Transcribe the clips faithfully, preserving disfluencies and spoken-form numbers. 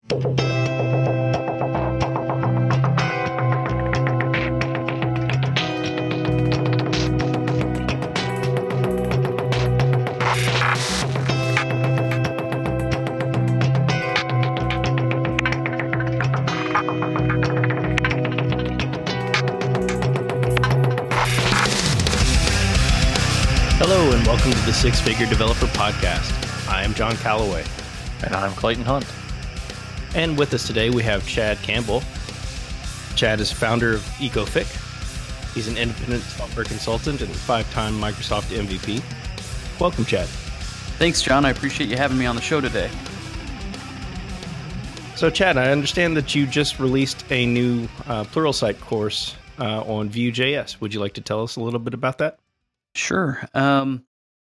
Hello and welcome to the Six Figure Developer Podcast. I am John Calloway. And I'm Clayton Hunt. And with us today we have Chad Campbell. Chad is founder of EcoFic. He's an independent software consultant and five-time Microsoft M V P. Welcome, Chad. Thanks, John. I appreciate you having me on the show today. So, Chad, I understand that you just released a new uh, Pluralsight course uh, on Vue.js. Would you like to tell us a little bit about that? Sure. Um,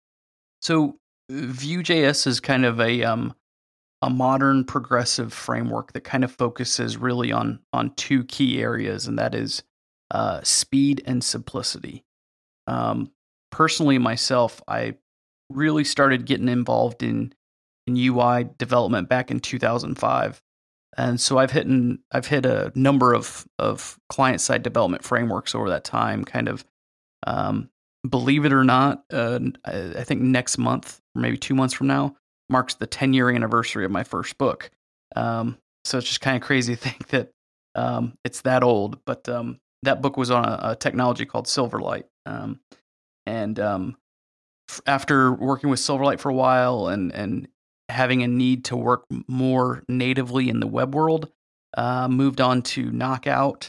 so Vue.js is kind of a um, a modern progressive framework that kind of focuses really on on two key areas, and that is uh, speed and simplicity. Um, personally, myself, I really started getting involved in in U I development back in two thousand five, and so I've hit an, I've hit a number of of client side development frameworks over that time, kind of. Um, Believe it or not, uh, I think next month, or maybe two months from now, marks the ten-year anniversary of my first book. Um, so it's just kind of crazy to think that um, it's that old. But um, that book was on a, a technology called Silverlight. Um, and um, f- after working with Silverlight for a while and, and having a need to work more natively in the web world, uh, moved on to Knockout,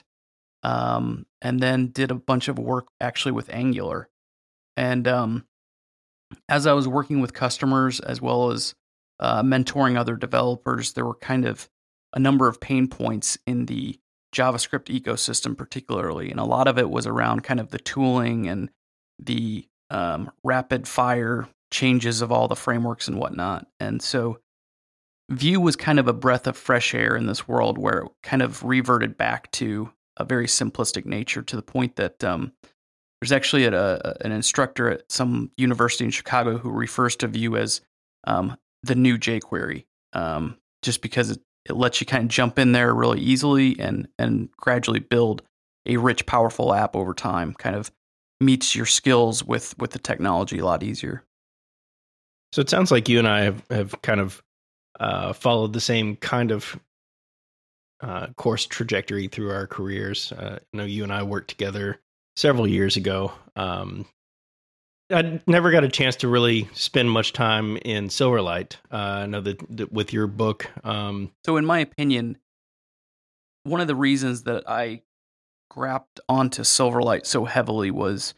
um, and then did a bunch of work actually with Angular. And um, as I was working with customers as well as uh, mentoring other developers, there were kind of a number of pain points in the JavaScript ecosystem particularly. And a lot of it was around kind of the tooling and the um, rapid fire changes of all the frameworks and whatnot. And so Vue was kind of a breath of fresh air in this world where it kind of reverted back to a very simplistic nature to the point that um, there's actually a, a, an instructor at some university in Chicago who refers to Vue as um, the new jQuery, um, just because it, it lets you kind of jump in there really easily and and gradually build a rich, powerful app over time. Kind of meets your skills with with the technology a lot easier. So it sounds like you and I have, have kind of uh, followed the same kind of uh, course trajectory through our careers. Uh, I know you and I worked together several years ago. Um, I never got a chance to really spend much time in Silverlight. Uh, I know that, that with your book. Um, so in my opinion, one of the reasons that I grabbed onto Silverlight so heavily was,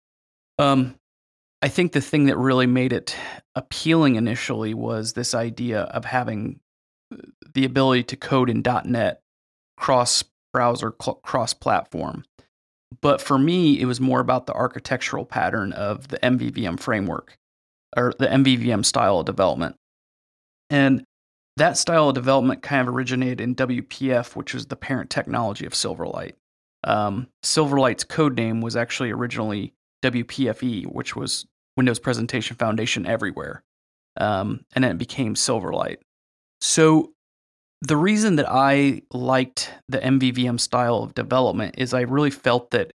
um, I think the thing that really made it appealing initially was this idea of having the ability to code in dot net cross-browser, cl- cross-platform. But for me, it was more about the architectural pattern of the M V V M framework, or the M V V M style of development. And that style of development kind of originated in W P F, which was the parent technology of Silverlight. Um, Silverlight's code name was actually originally W P F E, which was Windows Presentation Foundation Everywhere. Um, and then it became Silverlight. So the reason that I liked the M V V M style of development is I really felt that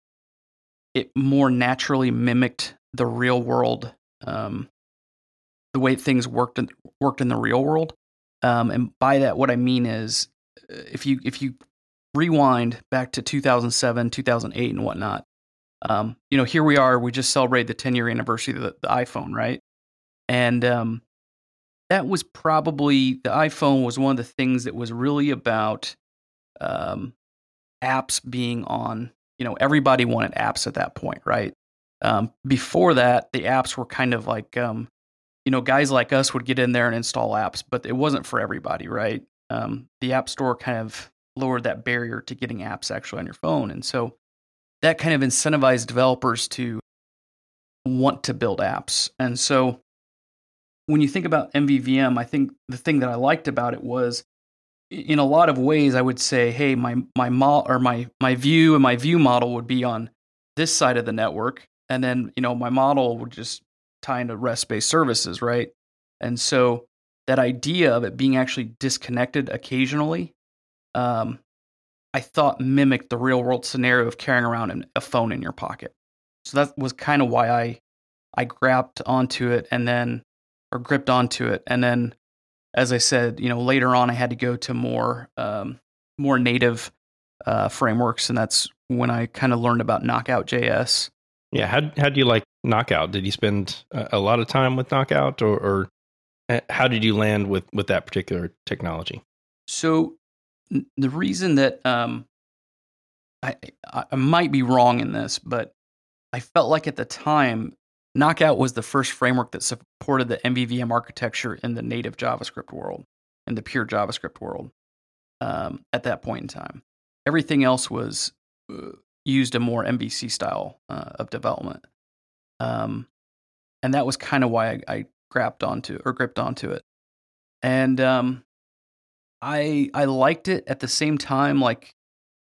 it more naturally mimicked the real world, um, the way things worked in, worked in the real world. Um, and by that, what I mean is, if you if you rewind back to two thousand seven, two thousand eight, and whatnot, um, you know, here we are. We just celebrated the ten-year anniversary of the, the iPhone, right? And um, that was probably, the iPhone was one of the things that was really about um, apps being on, you know, everybody wanted apps at that point, right? Um, before that, the apps were kind of like, um, you know, guys like us would get in there and install apps, but it wasn't for everybody, right? Um, the App Store kind of lowered that barrier to getting apps actually on your phone. And so that kind of incentivized developers to want to build apps. And so when you think about M V V M, I think the thing that I liked about it was, in a lot of ways, I would say, hey, my my mo- or my my view and my view model would be on this side of the network, and then you know my model would just tie into REST-based services, right? And so that idea of it being actually disconnected occasionally, um, I thought mimicked the real world scenario of carrying around an, a phone in your pocket. So that was kind of why I I grabbed onto it and then or gripped onto it, and then as I said, you know, later on I had to go to more um, more native uh, frameworks, and that's when I kind of learned about Knockout J S. Yeah, how how do you like Knockout? Did you spend a, a lot of time with Knockout, or, or how did you land with with that particular technology? So n- the reason that um, I I might be wrong in this, but I felt like at the time Knockout was the first framework that supported the M V V M architecture in the native JavaScript world, in the pure JavaScript world. Um, at that point in time, everything else was uh, used a more M V C style uh, of development, um, and that was kind of why I, I grabbed onto or gripped onto it. And um, I I liked it at the same time. Like,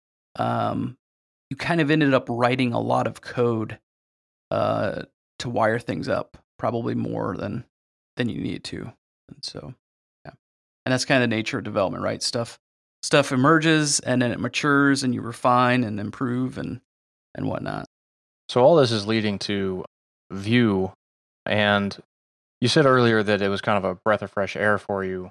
um, you kind of ended up writing a lot of code uh, to wire things up, probably more than than you needed to. And so, yeah, and that's kind of the nature of development, right? Stuff stuff emerges and then it matures, and you refine and improve and and whatnot. So all this is leading to Vue, and you said earlier that it was kind of a breath of fresh air for you.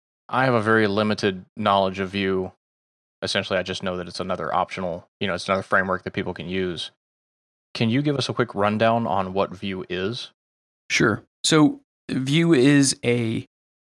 I have a very limited knowledge of Vue. Essentially, I just know that it's another optional, you know, it's another framework that people can use. Can you give us a quick rundown on what Vue is? Sure. So Vue is a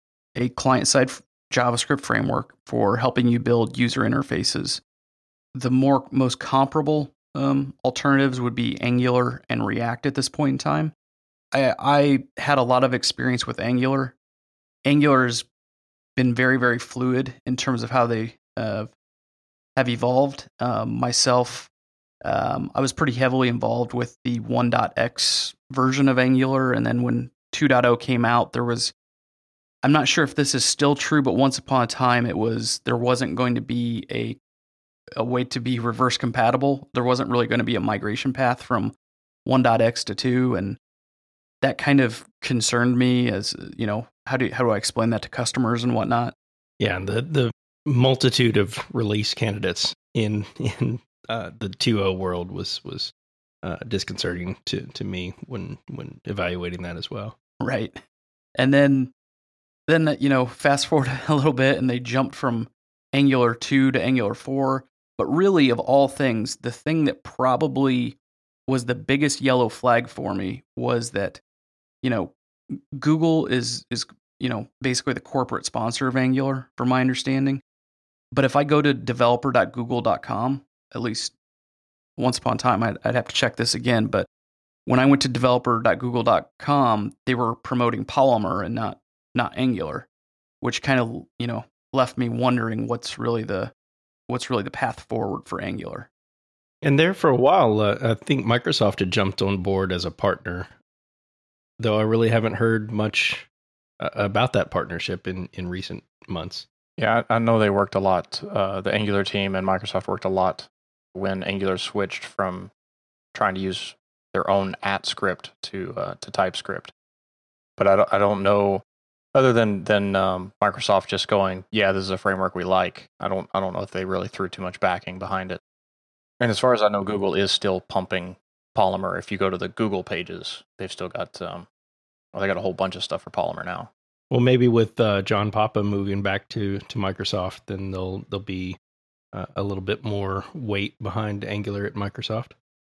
a client-side JavaScript framework for helping you build user interfaces. The more most comparable um, alternatives would be Angular and React at this point in time. I, I had a lot of experience with Angular. Angular's been very, very fluid in terms of how they uh, have evolved. Um, myself, um, I was pretty heavily involved with the one dot x version of Angular, and then when two point oh came out, there was, I'm not sure if this is still true, but once upon a time, it was there wasn't going to be a a way to be reverse compatible. There wasn't really going to be a migration path from one dot x to two, and that kind of concerned me. As you know, how do how do I explain that to customers and whatnot? Yeah, the the multitude of release candidates in in uh, the two point oh world was was uh, disconcerting to to me when when evaluating that as well. Right, and then then you know, fast forward a little bit, and they jumped from Angular two to Angular four. But really, of all things, the thing that probably was the biggest yellow flag for me was that, you know, Google is is you know basically the corporate sponsor of Angular, from my understanding. But if I go to developer dot google dot com, at least once upon a time, I'd, I'd have to check this again. But when I went to developer dot google dot com, they were promoting Polymer and not not Angular, which kind of you know left me wondering what's really the what's really the path forward for Angular. And there for a while, uh, I think Microsoft had jumped on board as a partner, though I really haven't heard much uh, about that partnership in, in recent months. Yeah, I, I know they worked a lot. Uh, the Angular team and Microsoft worked a lot when Angular switched from trying to use their own at script to uh, to TypeScript. But I don't, I don't know. Other than than um, Microsoft just going, yeah, this is a framework we like. I don't I don't know if they really threw too much backing behind it. And as far as I know, Google is still pumping Polymer. If you go to the Google pages, they've still got um, well, they got a whole bunch of stuff for Polymer now. Well, maybe with uh, John Papa moving back to to Microsoft, then there'll there'll be uh, a little bit more weight behind Angular at Microsoft.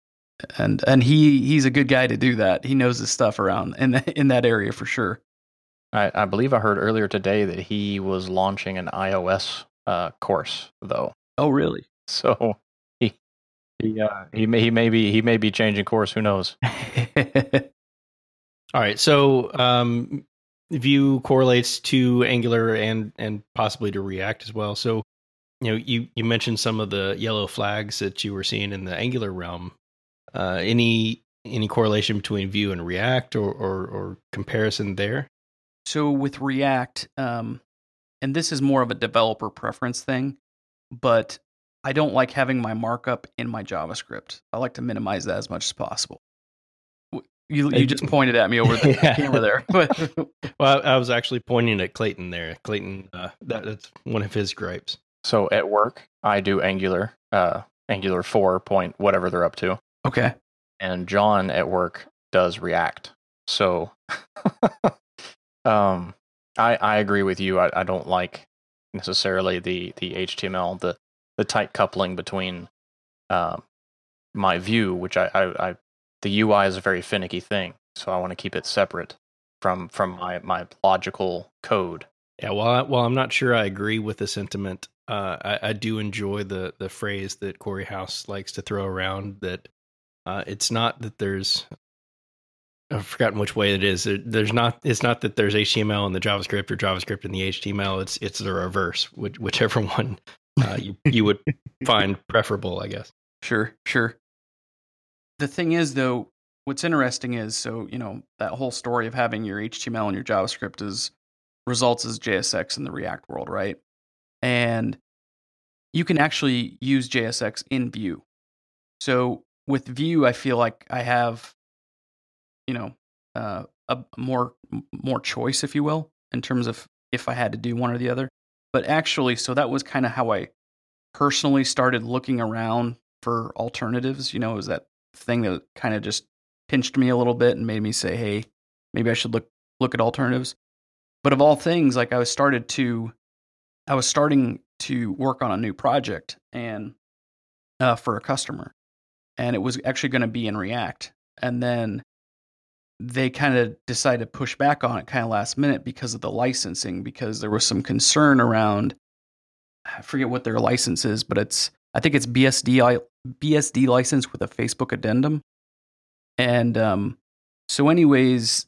And and he he's a good guy to do that. He knows his stuff around in the, in that area for sure. I, I believe I heard earlier today that he was launching an iOS uh, course, though. Oh, really? So he he uh, he may he may be he may be changing course. Who knows? All right. So um, Vue correlates to Angular and and possibly to React as well. So you know you you mentioned some of the yellow flags that you were seeing in the Angular realm. Uh, any any correlation between Vue and React, or or, or comparison there? So with React, um, and this is more of a developer preference thing, but I don't like having my markup in my JavaScript. I like to minimize that as much as possible. You you just pointed at me over the Yeah. camera there. Well, I, I was actually pointing at Clayton there. Clayton, uh, that, that's one of his gripes. So at work, I do Angular, uh, Angular four point whatever they're up to. Okay. And John at work does React. So um, I I agree with you. I, I don't like necessarily the, the H T M L, the, the tight coupling between um, my view, which I, I, I the U I is a very finicky thing, so I want to keep it separate from from my, my logical code. Yeah, while, I, while I'm not sure I agree with the sentiment, uh, I, I do enjoy the, the phrase that Corey House likes to throw around, that uh, it's not that there's, I've forgotten which way it is. There, there's not. It's not that there's H T M L in the JavaScript or JavaScript in the H T M L. It's it's the reverse, which, whichever one uh, you you would find preferable, I guess. Sure, sure. The thing is, though, what's interesting is, so, you know, that whole story of having your H T M L and your JavaScript is results as J S X in the React world, right? And you can actually use J S X in Vue. So with Vue, I feel like I have, you know, uh, a more more choice, if you will, in terms of if I had to do one or the other. But actually, so that was kind of how I personally started looking around for alternatives. You know, it was that thing that kind of just pinched me a little bit and made me say, hey, maybe I should look look at alternatives. But of all things, like I was started to, I was starting to work on a new project and uh, for a customer, and it was actually going to be in React. And then they kind of decided to push back on it kind of last minute because of the licensing, because there was some concern around, I forget what their license is, but it's, I think it's B S D, B S D license with a Facebook addendum. And um, so anyways,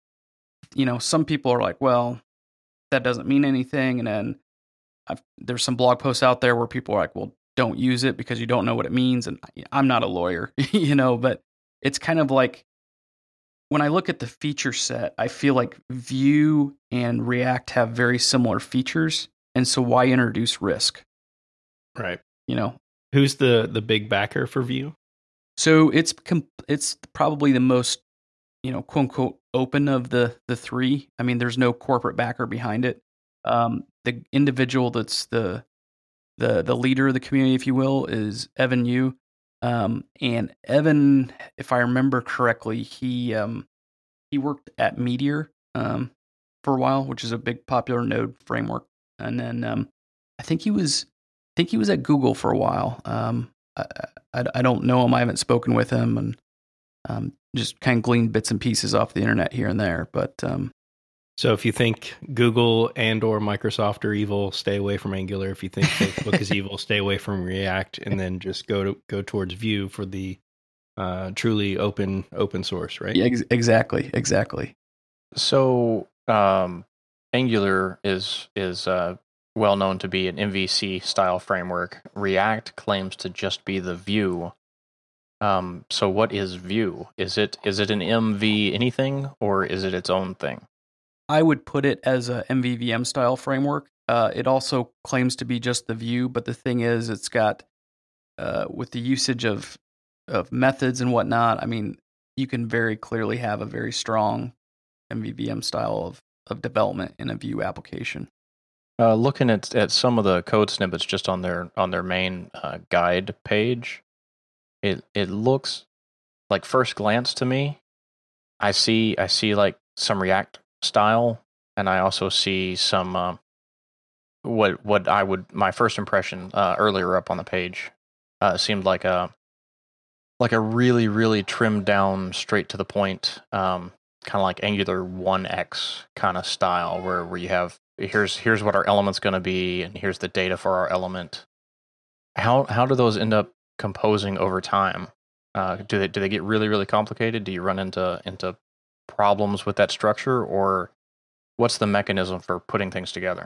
you know, some people are like, well, that doesn't mean anything. And then I've, there's some blog posts out there where people are like, well, don't use it because you don't know what it means. And I'm not a lawyer, you know, but it's kind of like, when I look at the feature set, I feel like Vue and React have very similar features. And so why introduce risk? Right. You know, who's the, the big backer for Vue? So it's com- it's probably the most, you know, quote unquote, open of the the three. I mean, there's no corporate backer behind it. Um, the individual that's the the the leader of the community, if you will, is Evan Yu. Um, and Evan, if I remember correctly, he um, he worked at Meteor um, for a while, which is a big popular Node framework. And then um, I think he was I think he was at Google for a while. Um, I, I, I don't know him. I haven't spoken with him, and um, just kind of gleaned bits and pieces off the internet here and there. But um, so if you think Google and or Microsoft are evil, stay away from Angular. If you think Facebook is evil, stay away from React, and then just go to go towards Vue for the uh, truly open open source, right? Yeah, ex- exactly, exactly. So um, Angular is is uh, well known to be an M V C style framework. React claims to just be the Vue. Um, so what is Vue? Is it is it an M V anything, or is it its own thing? I would put it as a M V V M style framework. Uh, it also claims to be just the Vue, but the thing is, it's got uh, with the usage of of methods and whatnot. I mean, you can very clearly have a very strong M V V M style of of development in a Vue application. Uh, looking at at some of the code snippets just on their on their main uh, guide page, it it looks like first glance to me, I see I see like some React style, and I also see some uh, what what I would my first impression uh, earlier up on the page uh, seemed like a like a really really trimmed down, straight to the point, um, kind of like Angular one X kind of style, where where you have here's here's what our element's going to be, and here's the data for our element. How how do those end up composing over time? Uh, do they do they get really really complicated? Do you run into into problems with that structure, or what's the mechanism for putting things together?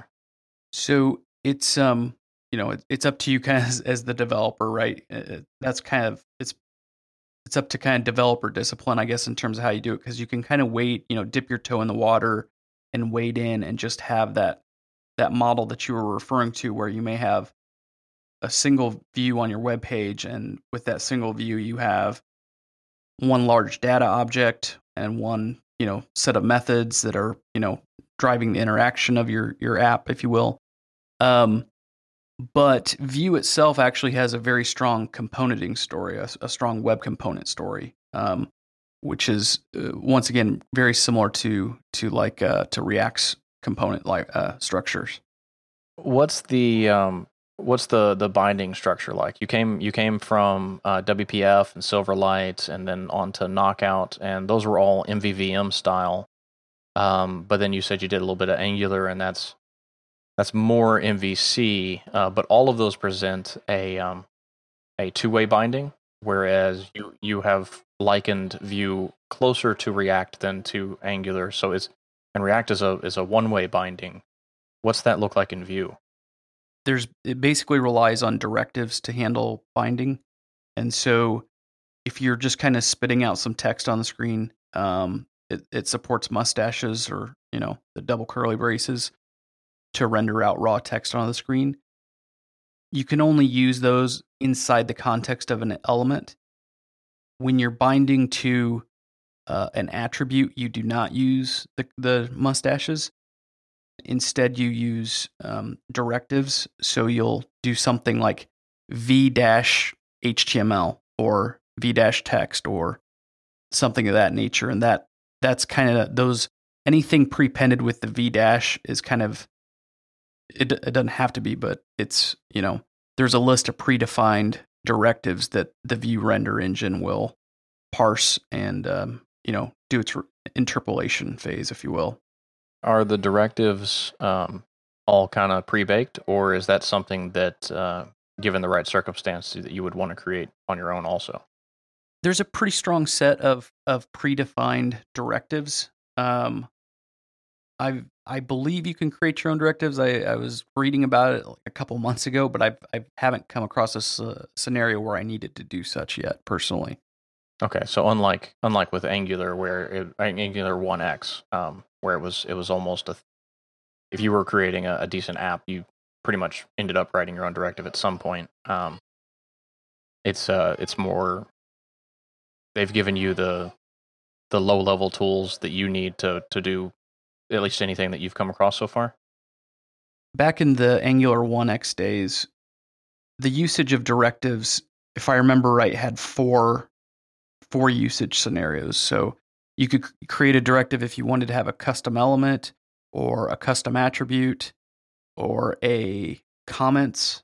So it's um you know it, it's up to you kind of as, as the developer, right? It, that's kind of it's it's up to kind of developer discipline, I guess, in terms of how you do it, because you can kind of wait, you know, dip your toe in the water and wade in and just have that that model that you were referring to, where you may have a single view on your web page, and with that single view, you have one large data object, and one, you know, set of methods that are, you know, driving the interaction of your your app, if you will. Um, but Vue itself actually has a very strong componenting story, a, a strong web component story, um, which is uh, once again very similar to to like uh, to React's component like uh, structures. What's the um, what's the the binding structure like? You came you came from uh, W P F and Silverlight, and then on to Knockout, and those were all M V V M style. Um, but then you said you did a little bit of Angular, and that's that's more M V C. Uh, but all of those present a um, a two way binding, whereas you you have likened Vue closer to React than to Angular. So it's and React is a is a one way binding. What's that look like in Vue? There's it basically relies on directives to handle binding, and so if you're just kind of spitting out some text on the screen, um, it, it supports mustaches or you know the double curly braces to render out raw text on the screen. You can only use those inside the context of an element. When you're binding to uh, an attribute, you do not use the, the mustaches. Instead, you use um, directives. So you'll do something like v-H T M L or v-text or something of that nature. And that that's kind of those, anything prepended with the v-dash is kind of, it, it doesn't have to be, but it's, you know, there's a list of predefined directives that the Vue render engine will parse and, um, you know, do its re- interpolation phase, if you will. Are the directives um, all kind of pre-baked, or is that something that, uh, given the right circumstances, that you would want to create on your own also? There's a pretty strong set of of predefined directives. Um, I I believe you can create your own directives. I, I was reading about it like a couple months ago, but I I haven't come across a uh, scenario where I needed to do such yet personally. Okay, so unlike unlike with Angular, where it, Angular one X, um, where it was it was almost a, if you were creating a, a decent app, you pretty much ended up writing your own directive at some point. Um, it's uh it's more, they've given you the the low level tools that you need to to do at least anything that you've come across so far. Back in the Angular one X days, the usage of directives, if I remember right, had four four usage scenarios. So you could create a directive if you wanted to have a custom element or a custom attribute or a comments,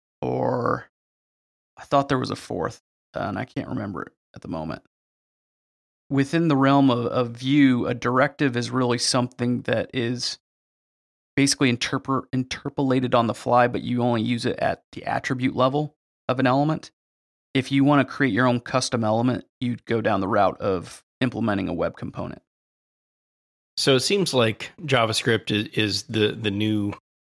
or I thought there was a fourth, and I can't remember it at the moment. Within the realm of, of Vue, a directive is really something that is basically interpre- interpolated on the fly, but you only use it at the attribute level of an element. If you want to create your own custom element, you'd go down the route of implementing a web component. So it seems like JavaScript is, is the the new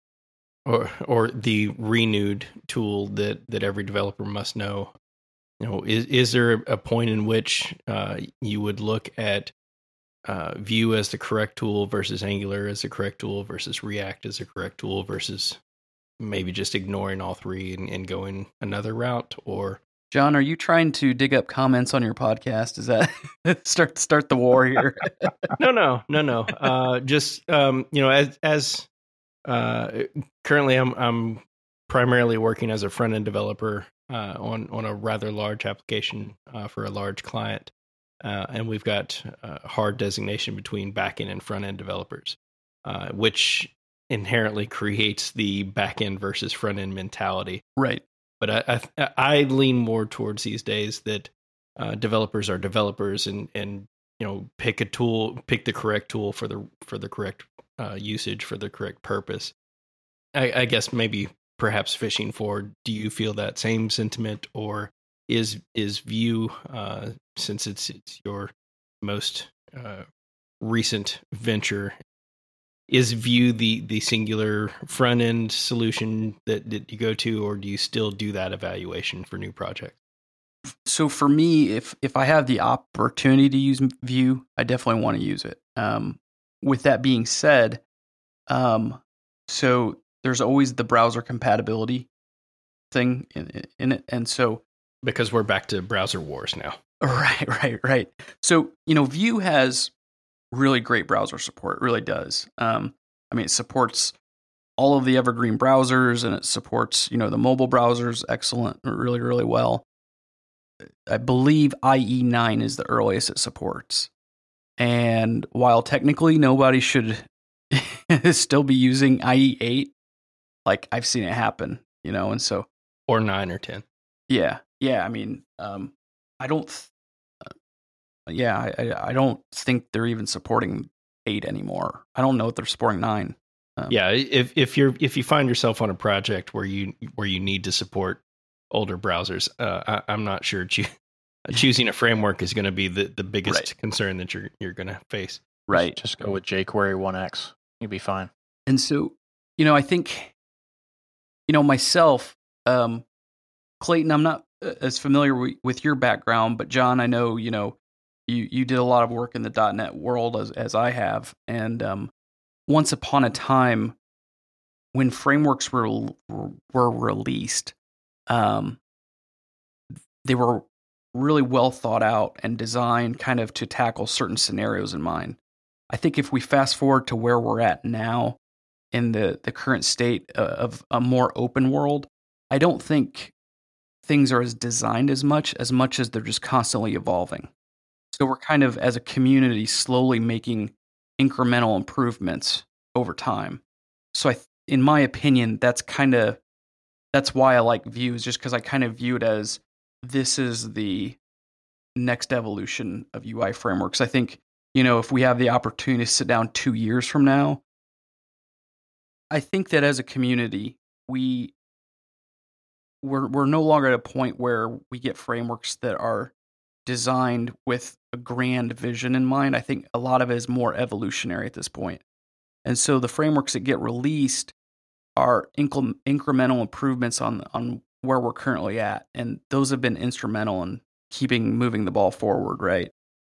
or or the renewed tool that, that every developer must know. You know, is is there a point in which uh, you would look at uh, Vue as the correct tool versus Angular as the correct tool versus React as the correct tool versus maybe just ignoring all three and, and going another route? Or John, are you trying to dig up comments on your podcast? Is that start start the war here? no, no, no, no. Uh, just um, you know, as as uh, currently, I'm I'm primarily working as a front end developer uh, on on a rather large application uh, for a large client, uh, and we've got a hard designation between back end and front end developers, uh, which inherently creates the back end versus front end mentality. Right. But I, I, I lean more towards these days that uh, developers are developers, and, and you know pick a tool, pick the correct tool for the for the correct uh, usage for the correct purpose. I, I guess maybe perhaps fishing for, do you feel that same sentiment, or is is Vue, uh, since it's it's your most uh, recent venture, is Vue the, the singular front end solution that, that you go to, or do you still do that evaluation for new projects? So for me, if if I have the opportunity to use Vue, I definitely want to use it. Um, with that being said, um, so there's always the browser compatibility thing in, in it, and so because we're back to browser wars now. Right, right, right. So, you know, Vue has really great browser support. It really does. Um, I mean, it supports all of the evergreen browsers, and it supports, you know, the mobile browsers excellent, really, really well. I believe I E nine is the earliest it supports. And while technically nobody should still be using I E eight, like I've seen it happen, you know, and so. Or nine or ten. Yeah. Yeah. I mean, um, I don't, th- uh, yeah, I, I, I don't think they're even supporting eight anymore. I don't know if they're supporting nine. Um, yeah. If, if you're, if you find yourself on a project where you, where you need to support older browsers, uh, I, I'm not sure cho- choosing a framework is going to be the, the biggest right. concern that you're, you're going to face. Right. Just, just go with jQuery one X. You'll be fine. And so, you know, I think, you know, myself, um, Clayton, I'm not as familiar w- with your background, but John, I know, you know, you, you did a lot of work in the .dot net world as, as I have. And um, once upon a time, when frameworks were, were released, um, they were really well thought out and designed kind of to tackle certain scenarios in mind. I think if we fast forward to where we're at now in the, the current state of a more open world, I don't think things are as designed as much, as much as they're just constantly evolving. So we're kind of, as a community, slowly making incremental improvements over time. So I, in my opinion, that's kind of, that's why I like Vue, is just because I kind of view it as this is the next evolution of U I frameworks. I think, you know, if we have the opportunity to sit down two years from now, I think that as a community, we we're we're no longer at a point where we get frameworks that are designed with a grand vision in mind. I think a lot of it is more evolutionary at this point. And so the frameworks that get released are incre- incremental improvements on on where we're currently at, and those have been instrumental in keeping moving the ball forward, right?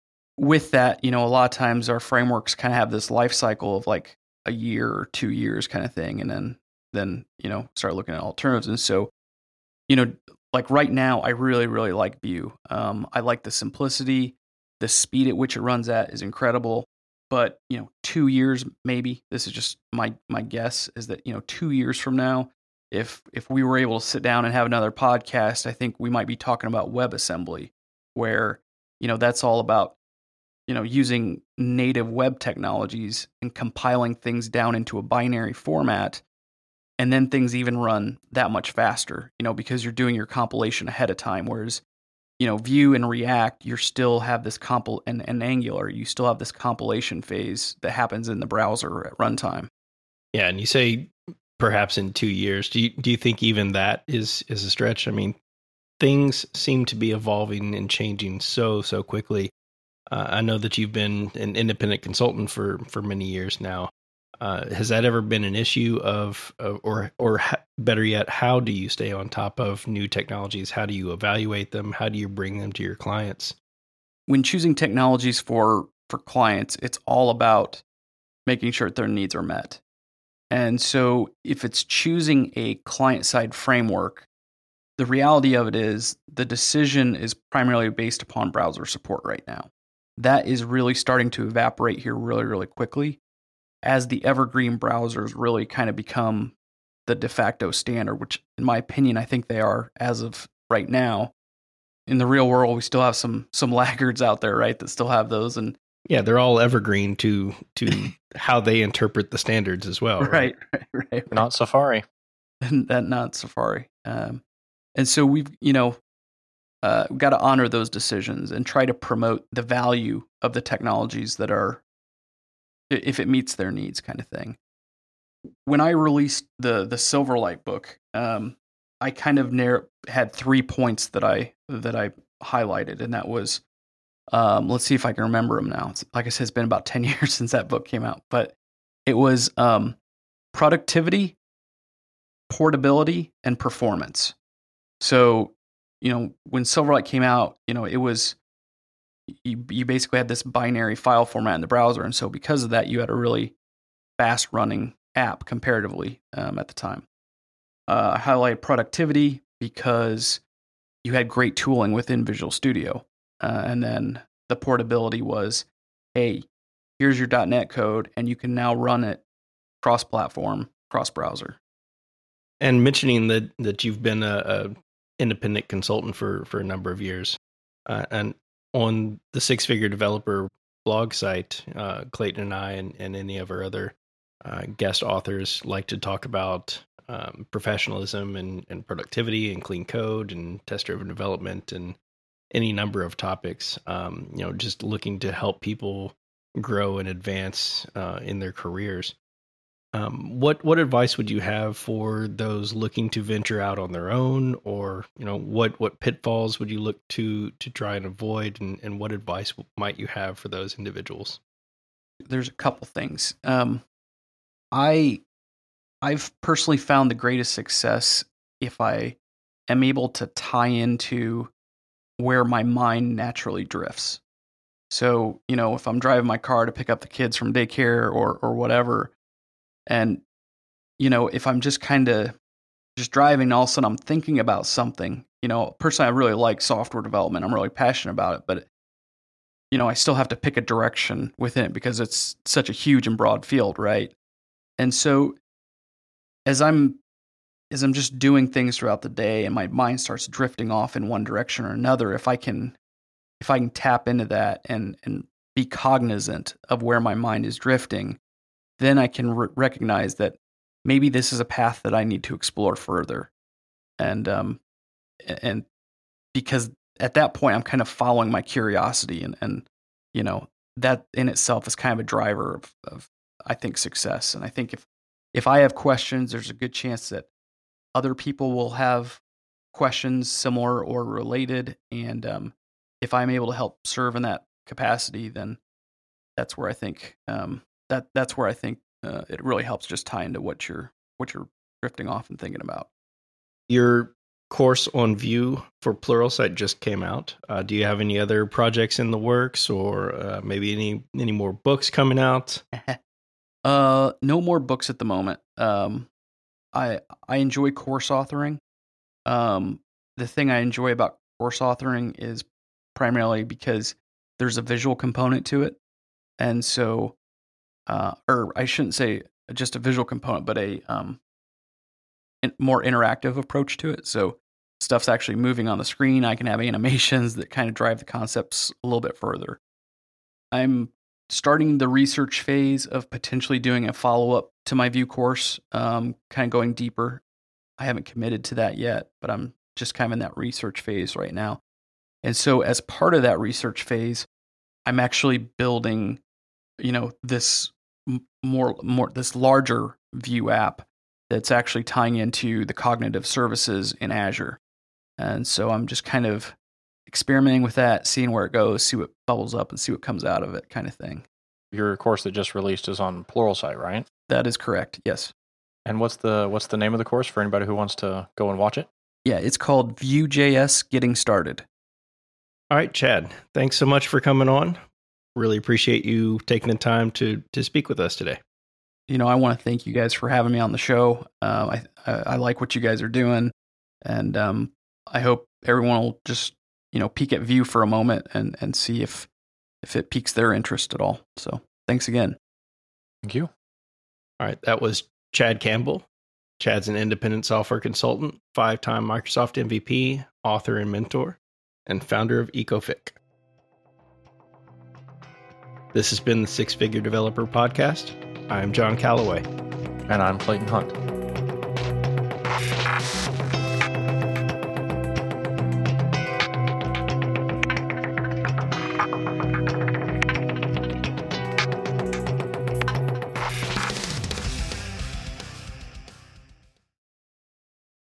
With that, you know, a lot of times our frameworks kind of have this life cycle of like a year or two years kind of thing, and then then you know start looking at alternatives. And so, you know, like right now, I really really like Vue. Um, I like the simplicity, the speed at which it runs at is incredible. But you know, two years maybe. This is just my my guess is that you know two years from now, if if we were able to sit down and have another podcast, I think we might be talking about WebAssembly, where you know that's all about you know using native web technologies and compiling things down into a binary format, and then things even run that much faster. You know because you're doing your compilation ahead of time, whereas you know, Vue and React, you still have this compil and, and Angular, you still have this compilation phase that happens in the browser at runtime. Yeah, and you say perhaps in two years. Do you do you think even that is is a stretch? I mean, things seem to be evolving and changing so so quickly. Uh, I know that you've been an independent consultant for for many years now. Uh, has that ever been an issue of, of or or ha- better yet, how do you stay on top of new technologies? How do you evaluate them? How do you bring them to your clients? When choosing technologies for for clients, it's all about making sure that their needs are met. And so if it's choosing a client-side framework, the reality of it is the decision is primarily based upon browser support right now. That is really starting to evaporate here really, really quickly, as the evergreen browsers really kind of become the de facto standard, which in my opinion, I think they are as of right now. In the real world, we still have some some laggards out there, right, that still have those. And yeah, they're all evergreen to to how they interpret the standards as well. Right, right, right. right. Not Safari. that not Safari. Um, and so we've, you know, uh, we've got to honor those decisions and try to promote the value of the technologies that are, if it meets their needs, kind of thing. When I released the the Silverlight book, um, I kind of narrow, had three points that I that I highlighted, and that was, um, let's see if I can remember them now. It's, like I said, it's been about ten years since that book came out, but it was um, productivity, portability, and performance. So, you know, when Silverlight came out, you know, it was you, you basically had this binary file format in the browser, and so because of that, you had a really fast running app comparatively um, at the time. Uh, I highlighted productivity because you had great tooling within Visual Studio. Uh, and then the portability was, hey, here's your .NET code, and you can now run it cross-platform, cross-browser. And mentioning that that you've been a, a independent consultant for for a number of years, uh, and on the Six Figure Developer blog site, uh, Clayton and I and, and any of our other uh, guest authors like to talk about um, professionalism and, and productivity and clean code and test-driven development and any number of topics. Um, you know, just looking to help people grow and advance uh, in their careers. Um, what what advice would you have for those looking to venture out on their own, or you know what what pitfalls would you look to to try and avoid, and, and what advice might you have for those individuals? There's a couple things. Um, I I've personally found the greatest success if I am able to tie into where my mind naturally drifts. So, you know, if I'm driving my car to pick up the kids from daycare or or whatever, and, you know, if I'm just kind of just driving and all of a sudden I'm thinking about something, you know, personally, I really like software development. I'm really passionate about it, but, you know, I still have to pick a direction within it because it's such a huge and broad field, right? And so as I'm, as I'm just doing things throughout the day and my mind starts drifting off in one direction or another, if I can, if I can tap into that and, and be cognizant of where my mind is drifting, then I can re- recognize that maybe this is a path that I need to explore further. And, um, and because at that point I'm kind of following my curiosity, and, and, you know, that in itself is kind of a driver of, of, I think, success. And I think if, if I have questions, there's a good chance that other people will have questions similar or related. And, um, if I'm able to help serve in that capacity, then that's where I think, um, that that's where I think uh, it really helps just tie into what you're what you're drifting off and thinking about. Your course on Vue for Pluralsight just came out. Uh, do you have any other projects in the works, or uh, maybe any any more books coming out? uh, no more books at the moment. Um, I I enjoy course authoring. Um, the thing I enjoy about course authoring is primarily because there's a visual component to it, and so. Uh, or I shouldn't say just a visual component, but a um, in, more interactive approach to it. So stuff's actually moving on the screen. I can have animations that kind of drive the concepts a little bit further. I'm starting the research phase of potentially doing a follow-up to my Vue course, um, kind of going deeper. I haven't committed to that yet, but I'm just kind of in that research phase right now. And so as part of that research phase, I'm actually building, you know, this more more this larger Vue app that's actually tying into the cognitive services in Azure. And so I'm just kind of experimenting with that, seeing where it goes, see what bubbles up and see what comes out of it, kind of thing. Your course that just released is on Pluralsight, right? That is correct. Yes. And what's the what's the name of the course for anybody who wants to go and watch it? Yeah, it's called Vue.js Getting Started. All right, Chad, thanks so much for coming on. Really appreciate you taking the time to to speak with us today. You know, I want to thank you guys for having me on the show. Um, I, I I like what you guys are doing, and um, I hope everyone will just, you know, peek at Vue for a moment and and see if if it piques their interest at all. So thanks again. Thank you. All right, that was Chad Campbell. Chad's an independent software consultant, five-time Microsoft M V P, author and mentor, and founder of EcoFic. This has been the Six Figure Developer Podcast. I'm John Calloway. And I'm Clayton Hunt.